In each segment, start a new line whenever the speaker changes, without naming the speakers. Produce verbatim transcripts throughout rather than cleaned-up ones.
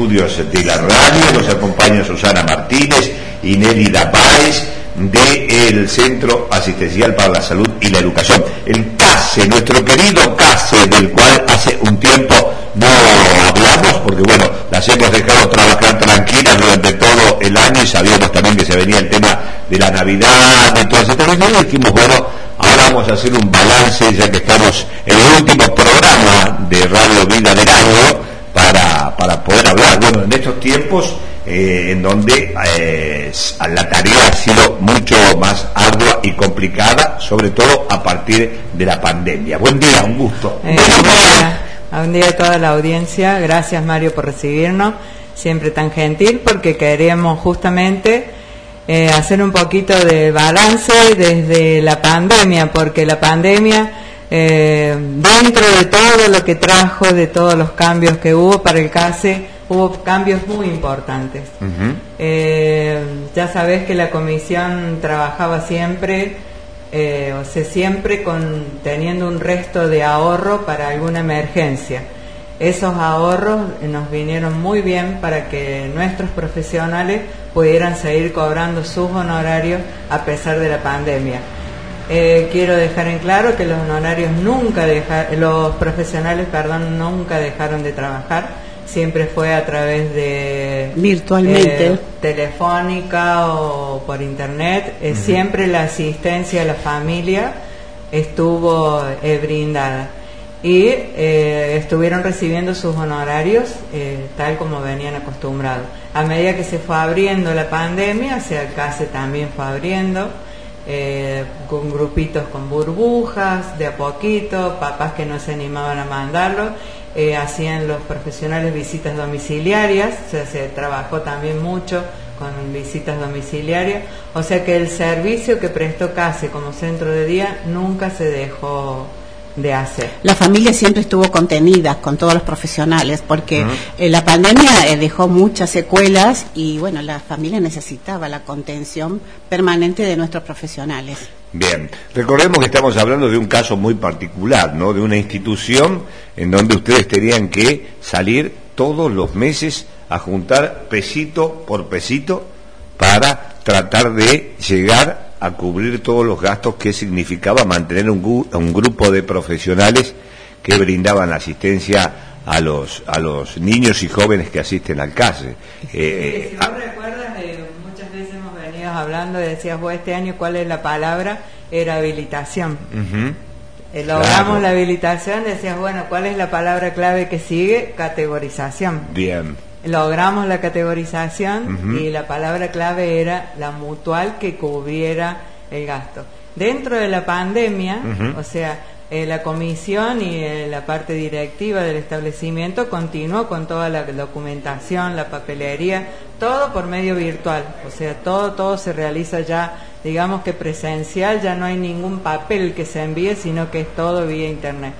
estudios de la radio. Nos acompaña Susana Martínez y Nélida Páez del Centro Asistencial para la Salud y la Educación, el CASE, nuestro querido CASE, del cual hace un tiempo no hablamos, porque bueno, las hemos dejado trabajar tranquilas durante todo el año y sabíamos también que se venía el tema de la Navidad y todo ese tema, y dijimos, bueno, ahora vamos a hacer un balance, ya que estamos en el último programa de Radio Vida del año, para, para poder hablar, bueno, en estos tiempos Eh, en donde eh, la tarea ha sido mucho más ardua y complicada, sobre todo a partir de la pandemia. Buen día, un gusto.
Eh, buen día, buen día a toda la audiencia. Gracias, Mario, por recibirnos, siempre tan gentil, porque queríamos justamente eh, hacer un poquito de balance desde la pandemia, porque la pandemia, eh, dentro de todo lo que trajo, de todos los cambios que hubo para el CASE, hubo cambios muy importantes. Uh-huh. Eh, ya sabés que la comisión trabajaba siempre, eh, o sea, siempre con teniendo un resto de ahorro para alguna emergencia. Esos ahorros nos vinieron muy bien para que nuestros profesionales pudieran seguir cobrando sus honorarios a pesar de la pandemia. Eh, quiero dejar en claro que los honorarios nunca dejaron, los profesionales, perdón, nunca dejaron de trabajar. Siempre fue a través de
virtualmente,
eh, telefónica o por internet. Eh, uh-huh. Siempre la asistencia a la familia estuvo eh, brindada y eh, estuvieron recibiendo sus honorarios eh, tal como venían acostumbrados. A medida que se fue abriendo la pandemia, o sea, el CASE también fue abriendo, eh, con grupitos con burbujas, de a poquito, papás que no se animaban a mandarlo. Eh, hacían los profesionales visitas domiciliarias, o sea, se trabajó también mucho con visitas domiciliarias, o sea que el servicio que prestó CASE como centro de día nunca se dejó de hacer.
La familia siempre estuvo contenida con todos los profesionales, porque uh-huh. eh, la pandemia eh, dejó muchas secuelas y bueno, la familia necesitaba la contención permanente de nuestros profesionales.
Bien, recordemos que estamos hablando de un caso muy particular, ¿no? De una institución en donde ustedes tenían que salir todos los meses a juntar pesito por pesito para tratar de llegar a cubrir todos los gastos que significaba mantener un, un grupo de profesionales que brindaban asistencia a los a los niños y jóvenes que asisten al CASE.
Eh, si vos a... recuerdas, eh, muchas veces hemos venido hablando y decías vos este año cuál es la palabra, era habilitación. Uh-huh. Eh, logramos claro. La habilitación, decías, bueno, ¿cuál es la palabra clave que sigue? Categorización. Bien. Logramos la categorización uh-huh. y la palabra clave era la mutual que cubriera el gasto. Dentro de la pandemia, uh-huh. o sea, eh, la comisión y eh, la parte directiva del establecimiento continuó con toda la documentación, la papelería, todo por medio virtual. O sea, todo, todo se realiza ya, digamos que presencial, ya no hay ningún papel que se envíe, sino que es todo vía internet.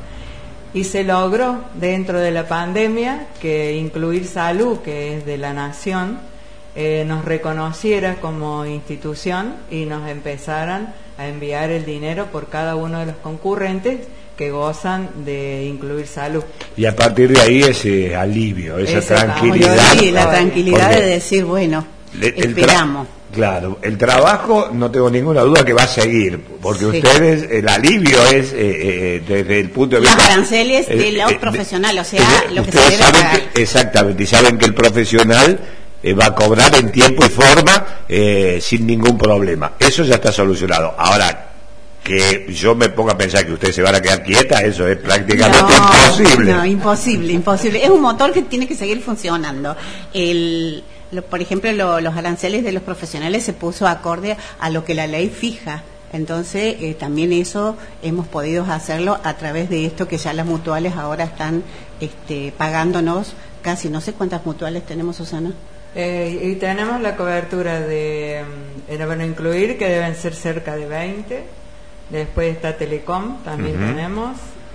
Y se logró dentro de la pandemia que incluir Salud, que es de la Nación, eh, nos reconociera como institución y nos empezaran a enviar el dinero por cada uno de los concurrentes que gozan de incluir Salud.
Y a partir de ahí ese alivio, esa Ese tranquilidad.
Sí, la tranquilidad de decir, bueno, el esperamos.
Tra- Claro, el trabajo no tengo ninguna duda que va a seguir, porque sí. Ustedes, el alivio es eh, eh, desde el punto de vista...
Los aranceles eh, de los eh, profesionales, o sea, eh, lo que se debe pagar.
Que, exactamente, y saben que el profesional eh, va a cobrar en tiempo y forma eh, sin ningún problema. Eso ya está solucionado. Ahora, que yo me ponga a pensar que ustedes se van a quedar quietas, eso es prácticamente
no,
imposible.
No, imposible, imposible. Es un motor que tiene que seguir funcionando. El... Por ejemplo, lo, los aranceles de los profesionales se puso acorde a lo que la ley fija. Entonces, eh, también eso hemos podido hacerlo a través de esto que ya las mutuales ahora están este, pagándonos casi, no sé cuántas mutuales tenemos, Susana.
Eh, y tenemos la cobertura de, eh, bueno, incluir que deben ser cerca de veinte. Después está Telecom, también uh-huh. tenemos,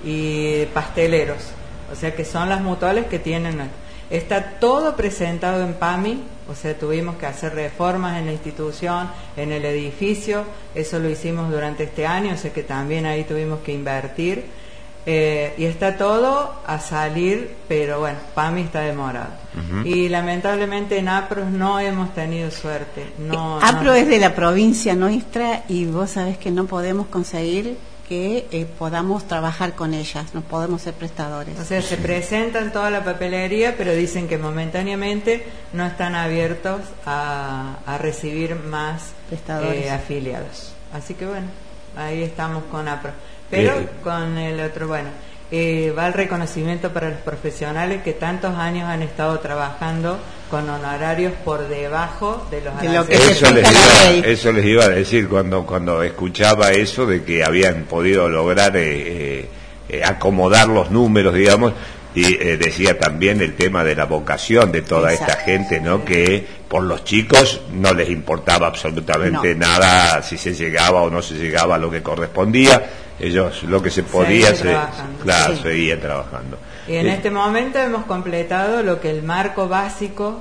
y pasteleros. O sea que son las mutuales que tienen... Está todo presentado en PAMI, o sea, tuvimos que hacer reformas en la institución, en el edificio, eso lo hicimos durante este año, o sea que también ahí tuvimos que invertir. Eh, y está todo a salir, pero bueno, P A M I está demorado. Uh-huh. Y lamentablemente en APRO no hemos tenido suerte. No,
APRO
no.
es de la provincia nuestra y vos sabés que no podemos conseguir que eh, podamos trabajar con ellas, no podemos ser prestadores.
O sea, se presentan toda la papelería, pero dicen que momentáneamente no están abiertos a, a recibir más prestadores eh, afiliados. Así que bueno, ahí estamos con APRO. Pero eh, con el otro, bueno, eh, va el reconocimiento para los profesionales que tantos años han estado trabajando con honorarios por debajo de los
de lo que eso les iba, eso les iba a decir cuando cuando escuchaba eso de que habían podido lograr eh, eh, acomodar los números, digamos, y eh, decía también el tema de la vocación de toda Exacto. esta gente, ¿no? Que por los chicos no les importaba absolutamente no. nada si se llegaba o no se llegaba a lo que correspondía. Ellos lo que se podía se, claro, sí. seguía trabajando.
Y en eh. este momento hemos completado lo que el marco básico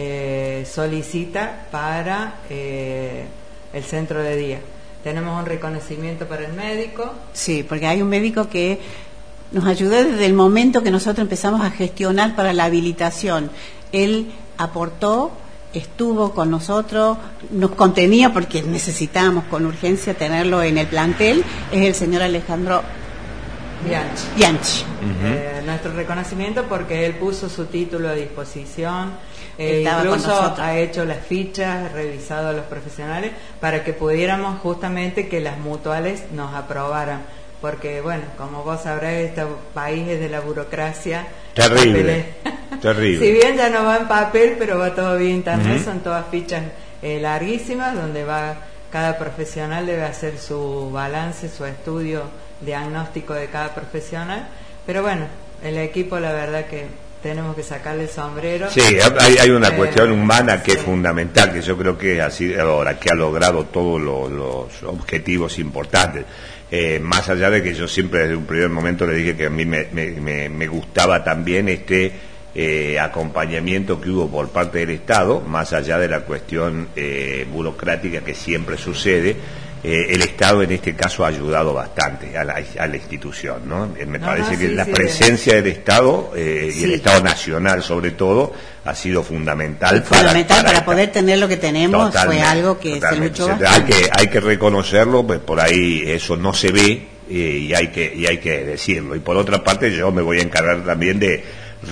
eh, solicita para eh, el centro de día. Tenemos un reconocimiento para el médico.
Sí, porque hay un médico que nos ayudó desde el momento que nosotros empezamos a gestionar para la habilitación. Él aportó, estuvo con nosotros, nos contenía porque necesitábamos con urgencia tenerlo en el plantel. Es el señor Alejandro
Bianchi.
Bianchi.
Uh-huh. eh, nuestro reconocimiento porque él puso su título a disposición, eh, incluso ha hecho las fichas, revisado a los profesionales para que pudiéramos justamente que las mutuales nos aprobaran. Porque, bueno, como vos sabrás, este país es de la burocracia.
Terrible, terrible.
Si bien ya no va en papel, pero va todo bien internet, uh-huh. son todas fichas eh, larguísimas, donde va cada profesional debe hacer su balance, su estudio diagnóstico de cada profesional. Pero bueno, el equipo, la verdad que tenemos que sacarle el sombrero.
Sí, hay, hay una eh, cuestión humana que sí. es fundamental, que yo creo que así ahora que ha logrado todos los, los objetivos importantes. Eh, más allá de que yo siempre desde un primer momento le dije que a mí me, me, me gustaba también este eh, acompañamiento que hubo por parte del Estado, más allá de la cuestión eh, burocrática que siempre sucede. Eh, el Estado en este caso ha ayudado bastante a la, a la institución, ¿no? Eh, me no, parece no, que sí, la sí, presencia sí. del Estado eh, sí. y el Estado nacional sobre todo ha sido fundamental,
fundamental para, para, para poder
esta...
tener lo que tenemos. Fue algo que totalmente. se luchó
se, hay que hay que reconocerlo, pues por ahí eso no se ve eh, y hay que y hay que decirlo. Y por otra parte yo me voy a encargar también de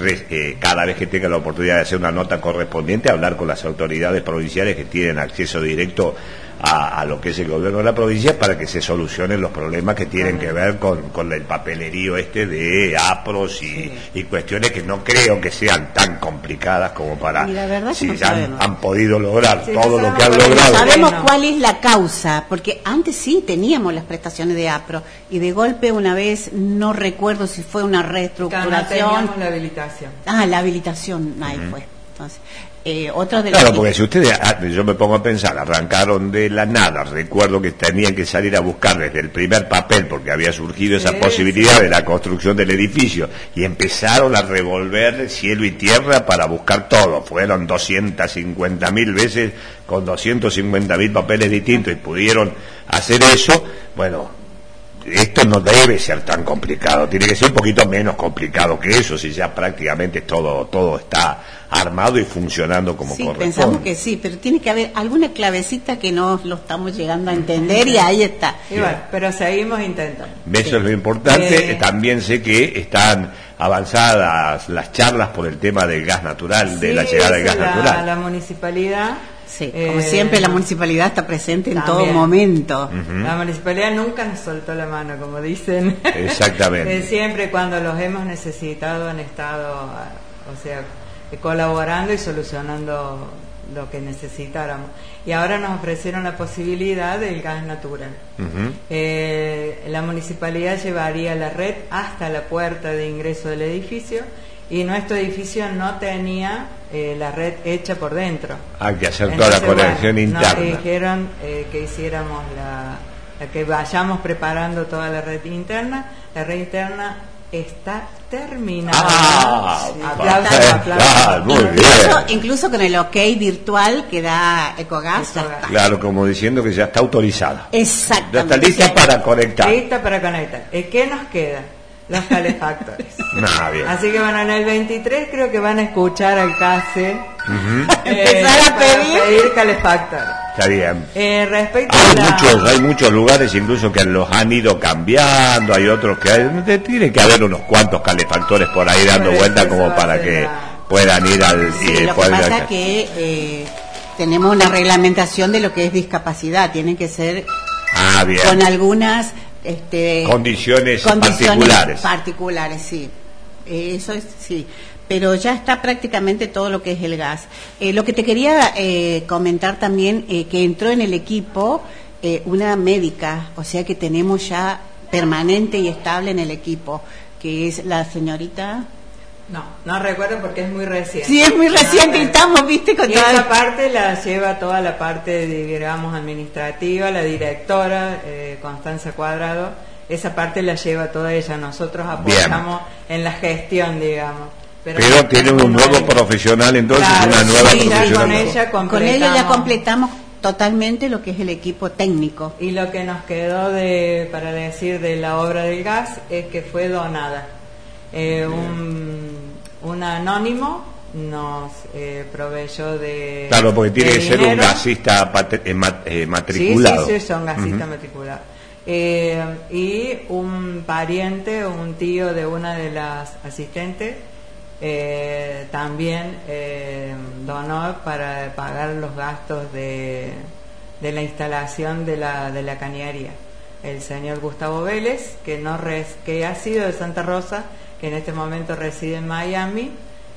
eh, cada vez que tenga la oportunidad de hacer una nota correspondiente, hablar con las autoridades provinciales que tienen acceso directo A, a lo que es el gobierno de la provincia para que se solucionen los problemas que tienen que ver con, con el papelerío este de APROS y, sí. y cuestiones que no creo que sean tan complicadas como para si no ya han, han podido lograr sí, todo lo que han logrado.
Sabemos cuál es la causa, porque antes sí teníamos las prestaciones de APRO y de golpe una vez, no recuerdo si fue una reestructuración.
No teníamos la habilitación.
Ah, la habilitación, ahí uh-huh. fue. Entonces, Eh, otro de
claro, porque si ustedes, yo me pongo a pensar, arrancaron de la nada, recuerdo que tenían que salir a buscar desde el primer papel, porque había surgido esa sí, posibilidad sí. de la construcción del edificio, y empezaron a revolver cielo y tierra para buscar todo, fueron doscientas cincuenta mil veces con doscientos cincuenta mil papeles distintos, y pudieron hacer eso. Bueno, esto no debe ser tan complicado, tiene que ser un poquito menos complicado que eso, si ya prácticamente todo todo está armado y funcionando como
sí,
corresponde.
Pensamos que sí, pero tiene que haber alguna clavecita que no lo estamos llegando a entender y ahí está.
Y bueno, pero seguimos intentando.
Eso sí. es lo importante. Eh, También sé que están avanzadas las charlas por el tema del gas natural, sí, de la llegada del gas
la,
natural.
La municipalidad...
Sí, como eh, siempre la municipalidad está presente en
también.
todo momento.
Uh-huh. La municipalidad nunca nos soltó la mano, como dicen.
Exactamente.
eh, siempre cuando los hemos necesitado han estado, o sea, colaborando y solucionando lo que necesitáramos. Y ahora nos ofrecieron la posibilidad del gas natural. Uh-huh. Eh, la municipalidad llevaría la red hasta la puerta de ingreso del edificio. Y nuestro edificio no tenía eh, la red hecha por dentro.
Hay que hacer Entonces, toda la conexión bueno, interna.
Nos dijeron eh, que hiciéramos la, la que vayamos preparando toda la red interna. La red interna está terminada.
Ah,
sí. Aplausos, aplausos.
Ah, muy
incluso,
bien.
incluso con el OK virtual que da Ecogas.
Ecogas.
Claro, como diciendo que ya está autorizada.
Exactamente.
Ya está lista sí. para conectar.
Lista para conectar. ¿Y qué nos queda? los calefactores.
Nah, bien.
Así que bueno, en el veintitrés creo que van a escuchar al C A S E
Uh-huh.
eh,
empezar a pedir,
pedir calefactores.
Está bien.
Eh, respecto
Hay
a la...
muchos, hay muchos lugares incluso que los han ido cambiando, hay otros que hay, tiene que haber unos cuantos calefactores por ahí dando
Pues
vuelta
eso
como
va
para
a ser
que
la-
puedan ir al...
Sí,
y
lo que
puedan ir
pasa
al-
es que eh, tenemos una reglamentación de lo que es discapacidad, tienen que ser
Ah, bien.
con algunas este,
Condiciones,
condiciones
particulares.
particulares, sí. Eh, eso es, sí. Pero ya está prácticamente todo lo que es el gas. Eh, lo que te quería eh, comentar también, eh, que entró en el equipo eh, una médica, o sea que tenemos ya permanente y estable en el equipo, que es la señorita...
No, no recuerdo porque es muy reciente.
Sí, es muy reciente
No,
y estamos, viste, con
y
toda
esa parte la lleva toda la parte, digamos, administrativa, la directora, eh, Constanza Cuadrado, esa parte la lleva toda ella. Nosotros apoyamos en la gestión, digamos.
Pero, Pero tiene un nuevo hay... profesional, entonces,
claro,
una nueva
sí,
profesional.
Con ella,
con ella ya completamos totalmente lo que es el equipo técnico.
Y lo que nos quedó de, para decir de la obra del gas es que fue donada. Eh, un, un anónimo nos eh, proveyó de
claro, porque tiene que
dinero.
ser un gasista pat- eh, mat- eh, matriculado.
Sí, sí, sí, son gasistas
Uh-huh.
matriculados. Eh, y un pariente, un tío de una de las asistentes, eh, también eh, donó para pagar los gastos de, de la instalación de la, de la cañería. El señor Gustavo Vélez, que, no res, que ha sido de Santa Rosa, que en este momento reside en Miami,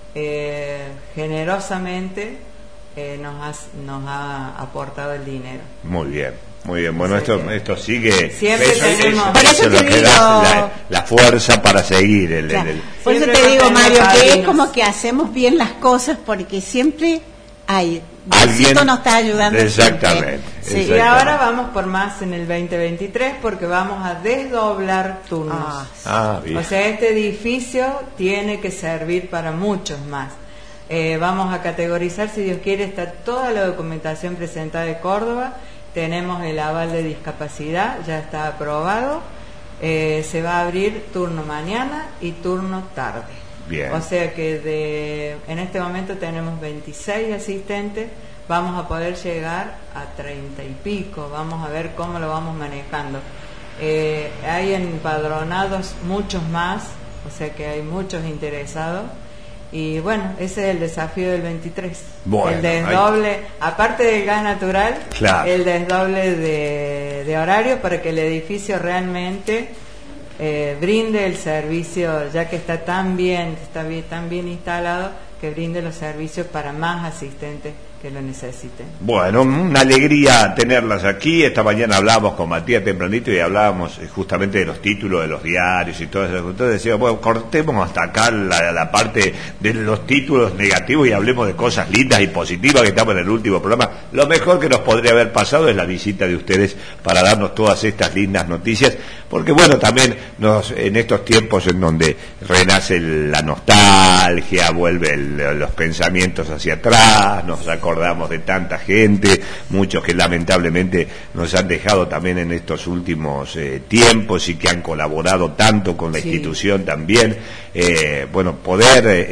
eh, generosamente eh, nos, ha, nos ha aportado el dinero.
Muy bien, muy bien. Bueno, esto, esto sigue.
Siempre
eso,
tenemos.
Eso,
por eso
eso
te
es lo que
digo,
da la, la fuerza para seguir. El,
claro,
el, el...
Por eso
Siempre
te digo, Mario, que
padrinos.
es como que hacemos bien las cosas porque siempre hay.
Alguien
Diosito nos está ayudando.
Exactamente.
Sí.
Y ahora vamos por más en el veinte veintitrés porque vamos a desdoblar turnos.
Ah,
Ah, bien.
O sea, este edificio tiene que servir para muchos más. Eh, vamos a categorizar, si Dios quiere, está toda la documentación presentada de Córdoba. Tenemos el aval de discapacidad, ya está aprobado. Eh, se va a abrir turno mañana y turno tarde.
Bien.
O sea que de, en este momento tenemos veintiséis asistentes, vamos a poder llegar a treinta y pico, vamos a ver cómo lo vamos manejando. Eh, hay empadronados muchos más, o sea que hay muchos interesados. Y bueno, ese es el desafío del veintitrés.
Bueno,
el desdoble, hay... aparte del gas natural,
claro.
el desdoble de, de horario para que el edificio realmente eh, brinde el servicio, ya que está tan bien, está bien, tan bien instalado, que brinde los servicios para más asistentes que lo necesiten.
Bueno, una alegría tenerlas aquí. Esta mañana hablábamos con Matías tempranito y hablábamos justamente de los títulos de los diarios y todo eso. Entonces decía, bueno, cortemos hasta acá la, la parte de los títulos negativos y hablemos de cosas lindas y positivas, que estamos en el último programa. Lo mejor que nos podría haber pasado es la visita de ustedes para darnos todas estas lindas noticias, porque bueno, también nos, en estos tiempos en donde renace la nostalgia, vuelve el, los pensamientos hacia atrás, nos acordamos de tanta gente, muchos que lamentablemente nos han dejado también en estos últimos eh, tiempos y que han colaborado tanto con la sí. institución también. Eh, bueno, poder eh,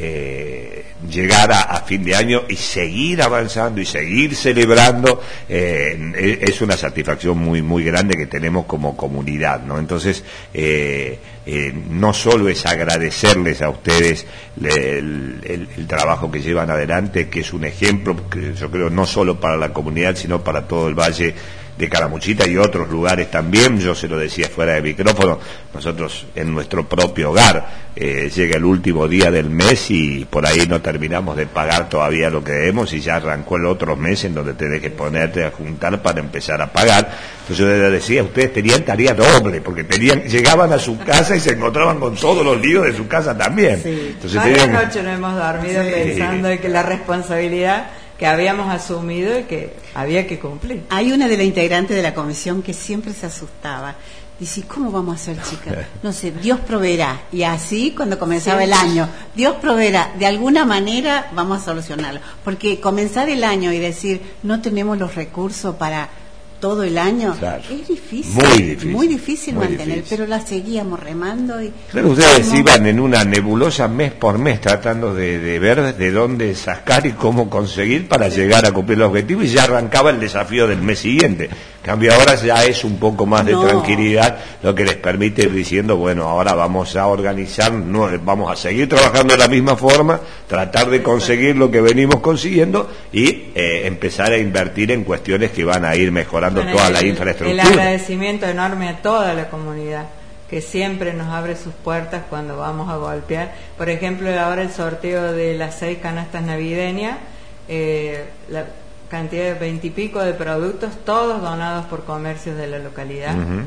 eh, llegar a, a fin de año y seguir avanzando y seguir celebrando eh, es una satisfacción muy muy grande que tenemos como comunidad, ¿no? Entonces eh, eh, no solo es agradecerles a ustedes el, el, el trabajo que llevan adelante, que es un ejemplo, que yo creo no solo para la comunidad sino para todo el Valle de Calamuchita y otros lugares también. Yo se lo decía fuera de micrófono, nosotros en nuestro propio hogar eh, llega el último día del mes y por ahí no terminamos de pagar todavía lo que debemos y ya arrancó el otro mes en donde tenés que ponerte a juntar para empezar a pagar. Entonces yo les decía, ustedes tenían tarea doble porque tenían, llegaban a su casa y se encontraban con todos los líos de su casa también.
Sí.
Entonces
Varias
tenían...
noches no hemos dormido
sí.
pensando en que la responsabilidad que habíamos asumido y que había que cumplir.
Hay una de las integrantes de la comisión que siempre se asustaba. Dice, ¿cómo vamos a hacer, chicas? No sé, Dios proveerá. Y así, cuando comenzaba sí. el año, Dios proveerá. De alguna manera vamos a solucionarlo. Porque comenzar el año y decir, no tenemos los recursos para todo el año,
claro.
es difícil,
muy difícil,
muy difícil
muy
mantener,
difícil.
pero la seguíamos remando. Y
claro, ustedes
como...
iban en una nebulosa mes por mes tratando de, de ver de dónde sacar y cómo conseguir para sí. llegar a cumplir el objetivo, y ya arrancaba el desafío del mes siguiente. En cambio ahora ya es un poco más de no. tranquilidad, lo que les permite ir diciendo, bueno, ahora vamos a organizar, no, vamos a seguir trabajando de la misma forma, tratar de conseguir lo que venimos consiguiendo y eh, empezar a invertir en cuestiones que van a ir mejorando bueno, toda el, la infraestructura.
El agradecimiento enorme a toda la comunidad que siempre nos abre sus puertas cuando vamos a golpear. Por ejemplo, ahora el sorteo de las seis canastas navideñas, eh, la cantidad de veintipico de productos, todos donados por comercios de la localidad. Uh-huh.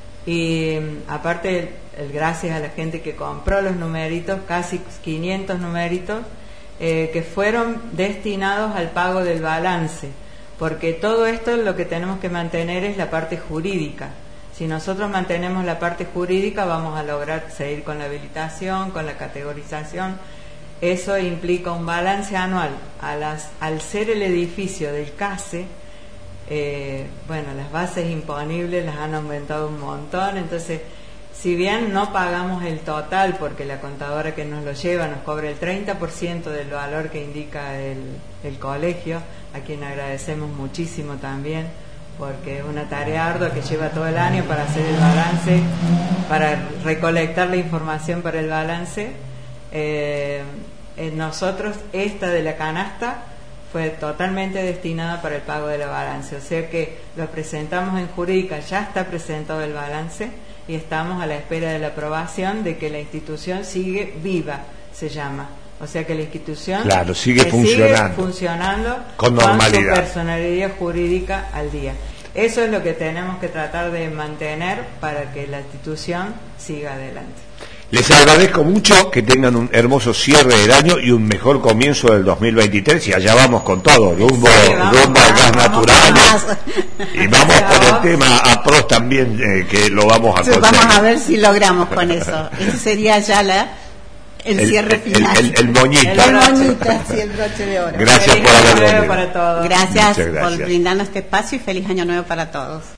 Y aparte, el, el, gracias a la gente que compró los numeritos, casi quinientos numeritos, eh, que fueron destinados al pago del balance, porque todo esto lo que tenemos que mantener es la parte jurídica. Si nosotros mantenemos la parte jurídica, vamos a lograr seguir con la habilitación, con la categorización. Eso implica un balance anual. A las, al ser el edificio del CASE, eh, bueno, las bases imponibles las han aumentado un montón, entonces, si bien no pagamos el total, porque la contadora que nos lo lleva nos cobra el treinta por ciento del valor que indica el, el colegio, a quien agradecemos muchísimo también, porque es una tarea ardua que lleva todo el año para hacer el balance, para recolectar la información para el balance. Eh, en nosotros, esta de la canasta fue totalmente destinada para el pago de la balance, o sea que lo presentamos en jurídica, ya está presentado el balance y estamos a la espera de la aprobación de que la institución sigue viva, se llama. O sea que la institución
claro, sigue, funcionando.
sigue funcionando
con normalidad,
con su personalidad jurídica al día. Eso es lo que tenemos que tratar de mantener para que la institución siga adelante.
Les agradezco mucho, que tengan un hermoso cierre del año y un mejor comienzo del dos mil veintitrés, y allá vamos con todo, rumbo, sí, vamos, rumbo al gas natural, y vamos con el tema APROS también, eh, que lo vamos a conseguir.
Vamos a ver si logramos con eso. Ese sería ya la... El, el cierre final.
El, el, el moñita.
El moñita, sí, el broche de oro.
Gracias
feliz
por
año nuevo para todos.
Gracias, gracias por brindarnos este espacio y feliz año nuevo para todos.